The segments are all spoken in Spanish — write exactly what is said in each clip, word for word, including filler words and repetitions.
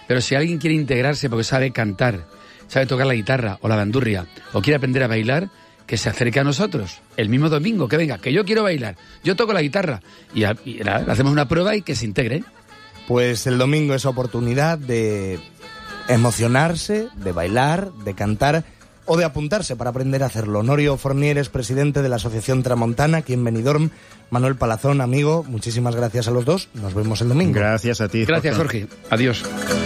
Pero si alguien quiere integrarse porque sabe cantar, sabe tocar la guitarra o la bandurria, o quiere aprender a bailar, que se acerque a nosotros el mismo domingo, que venga, que yo quiero bailar, yo toco la guitarra, y, a, y a, hacemos una prueba y que se integre. Pues el domingo es oportunidad de emocionarse, de bailar, de cantar o de apuntarse para aprender a hacerlo. Honorio Fornieres, presidente de la Asociación Tramontana, aquí en Benidorm. Manuel Palazón, amigo, muchísimas gracias a los dos. Nos vemos el domingo. Gracias a ti, Jorge. Gracias, Jorge. Adiós.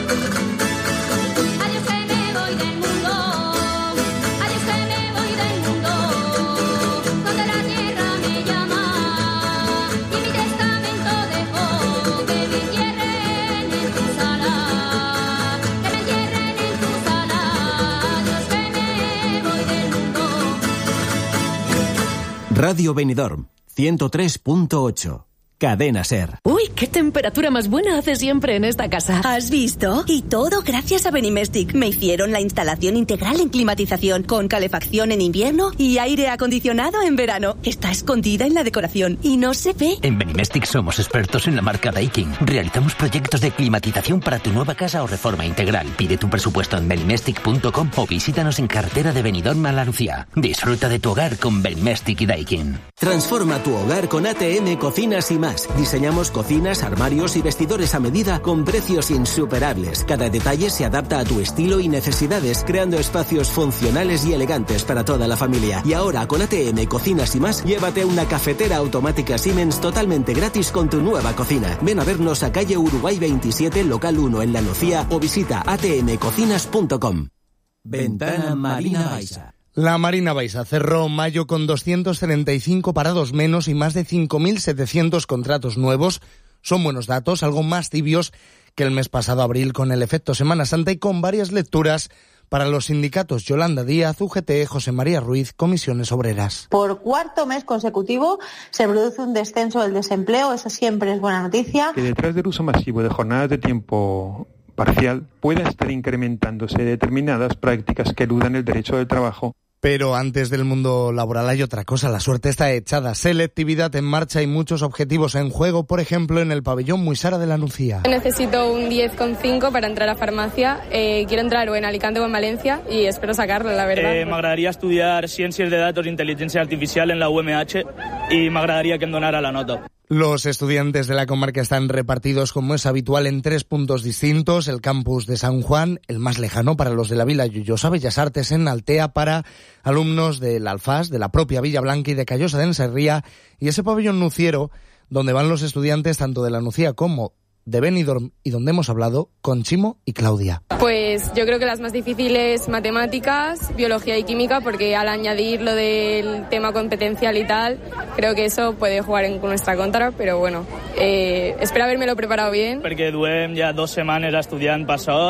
Radio Benidorm, ciento tres punto ocho. Cadena Ser. Uy, qué temperatura más buena hace siempre en esta casa. ¿Has visto? Y todo gracias a Benimestic. Me hicieron la instalación integral en climatización, con calefacción en invierno y aire acondicionado en verano. Está escondida en la decoración y no se ve. En Benimestic somos expertos en la marca Daikin. Realizamos proyectos de climatización para tu nueva casa o reforma integral. Pide tu presupuesto en benimestic punto com o visítanos en carretera de Benidorm a La Lucía. Disfruta de tu hogar con Benimestic y Daikin. Transforma tu hogar con A T M Cocinas y más. Diseñamos cocinas, armarios y vestidores a medida con precios insuperables. Cada detalle se adapta a tu estilo y necesidades, creando espacios funcionales y elegantes para toda la familia. Y ahora con A T M Cocinas y más, llévate una cafetera automática Siemens totalmente gratis con tu nueva cocina. Ven a vernos a calle Uruguay veintisiete, local uno en La Lucía o visita a t m cocinas punto com. Ventana Marina Baixa. La Marina Baixa cerró mayo con doscientos treinta y cinco parados menos y más de cinco mil setecientos contratos nuevos. Son buenos datos, algo más tibios que el mes pasado abril con el efecto Semana Santa y con varias lecturas para los sindicatos Yolanda Díaz, U G T, José María Ruiz, Comisiones Obreras. Por cuarto mes consecutivo se produce un descenso del desempleo, eso siempre es buena noticia. Que detrás del uso masivo de jornadas de tiempo parcial pueda estar incrementándose determinadas prácticas que eludan el derecho del trabajo. Pero antes del mundo laboral hay otra cosa, la suerte está echada, selectividad en marcha y muchos objetivos en juego, por ejemplo en el pabellón Muisara de la Nucía. Necesito un diez coma cinco para entrar a farmacia, eh, quiero entrar o en Alicante o en Valencia y espero sacarlo, la verdad. Eh, M'agradaria estudiar Ciències de Datos i Intel·ligència Artificial en la U M H y m'agradaria que em donara la nota. Los estudiantes de la comarca están repartidos, como es habitual, en tres puntos distintos. El campus de San Juan, el más lejano para los de la Vila Lloyosa, Bellas Artes en Altea para alumnos del Alfás, de la propia Villa Blanca y de Callosa de Enserría, y ese pabellón nuciero donde van los estudiantes tanto de la Nucía como de Benidorm y donde hemos hablado con Chimo y Claudia. Pues yo creo que las más difíciles matemáticas, biología y química, porque al añadir lo del tema competencial y tal, creo que eso puede jugar en nuestra contra, pero bueno, eh, espero haberme-lo preparado bien. Perquè duem ja dos setmanes estudiant per això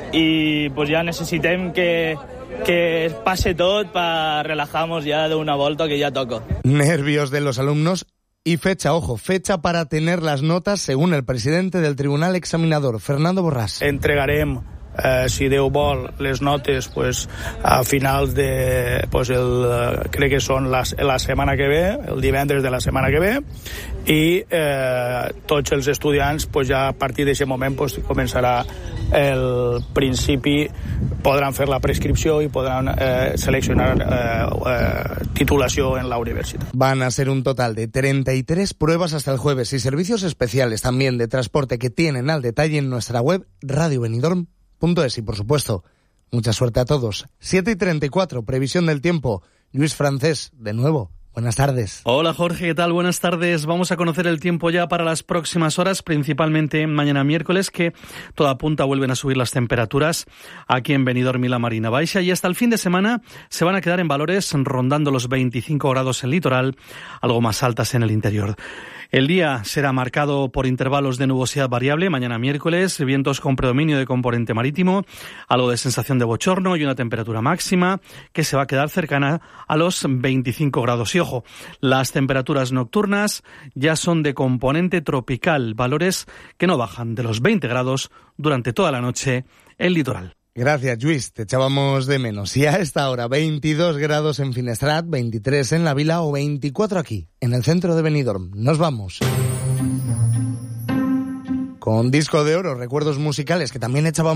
i pues ja necessitem que que pase tot para relajarnos ya de una volta que ya toco. Nervios de los alumnos. Y fecha, ojo, fecha para tener las notas según el presidente del Tribunal Examinador, Fernando Borràs. Entregarem, eh, si Déu vol, les notes pues, a finals de... Pues el, crec que són la, la setmana que ve, el divendres de la setmana que ve, i eh, tots els estudiants pues, ja a partir d'aquest moment pues, començarà el principi, podran fer la prescripció i podran eh, seleccionar eh, eh, titulació en la universitat. Van a ser un total de treinta y tres pruebas hasta el jueves y servicios especiales también de transporte que tienen al detalle en nuestra web radio benidorm punto es y por supuesto, mucha suerte a todos. siete y treinta y cuatro, previsión del tiempo. Luis Francés, de nuevo. Buenas tardes. Hola Jorge, ¿qué tal? Buenas tardes. Vamos a conocer el tiempo ya para las próximas horas, principalmente mañana miércoles, que toda apunta vuelven a subir las temperaturas aquí en Benidorm y la Marina Baixa, y hasta el fin de semana se van a quedar en valores rondando los veinticinco grados en el litoral, algo más altas en el interior. El día será marcado por intervalos de nubosidad variable, mañana miércoles, vientos con predominio de componente marítimo, algo de sensación de bochorno y una temperatura máxima que se va a quedar cercana a los veinticinco grados. Y ojo, las temperaturas nocturnas ya son de componente tropical, valores que no bajan de los veinte grados durante toda la noche en el litoral. Gracias, Luis, te echábamos de menos. Y a esta hora, veintidós grados en Finestrat, veintitrés en la Vila o veinticuatro aquí, en el centro de Benidorm. Nos vamos. Con disco de oro, recuerdos musicales que también echábamos